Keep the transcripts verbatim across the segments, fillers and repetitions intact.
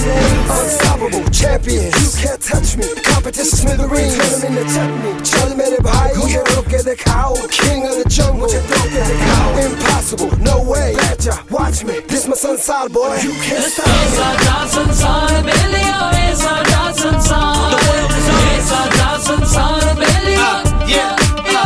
Unstoppable champions, you can't touch me. Competition smithereens, turn them into chutney. चल मेरे भाई मुझे रोक के दिखाओ. King of the jungle, मुझे रोक के दिखाओ. Impossible, no way. Badger, watch me. This my संसार boy, you can't stop me. ऐसा संसार मिलिया, ऐसा संसार. The world is ऐसा संसार मिलिया. Yeah.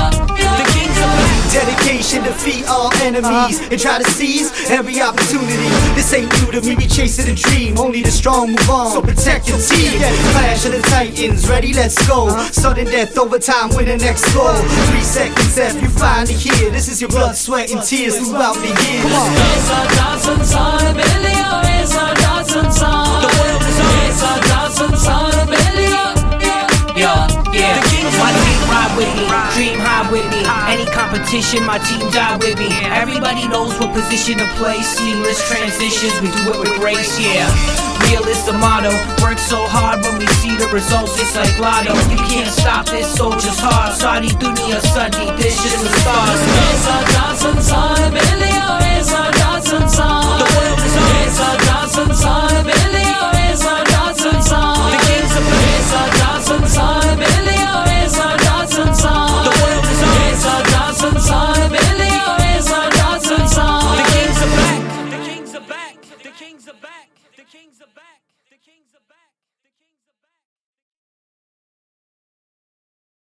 Dedication, defeat all enemies and try to seize every opportunity. This ain't new to me, we chasing a dream. Only the strong move on, so protect your team. Clash of the Titans, ready, let's go. Sudden death, overtime, win the next goal. Three seconds after you finally hear, this is your blood, sweat, and tears throughout the years. Come on. ऐसा संसार मिलिया, ऐसा संसार. The world is ऐसा संसार मिलिया. Yo, yeah, my team ride with me, dream high with me. Any competition, my team die with me. Everybody knows what position to play. Seamless transitions, we do it with grace, yeah. Real is the motto. Work so hard when we see the results, it's like lotto. You can't stop this soldier's heart. Saudi dunya sadi, this is the stars. ऐसा संसार मिलिया, ऐसा संसार. The world is ऐसा संसार मिलिया, ऐसा संसार. The kings of ऐसा संसार मिलिया, ऐसा संसार. The world is ऐसा संसार मिलिया, ऐसा संसार. The kings are back. The kings are back. The kings are back. The kings are back.